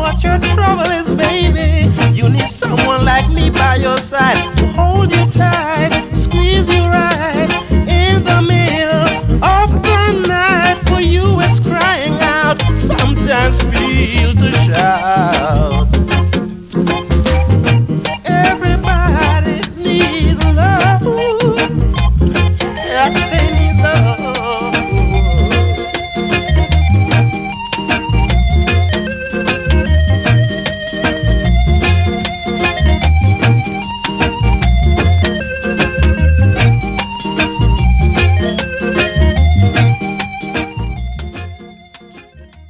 what your trouble is, baby. You need someone like me by your side to hold you tight.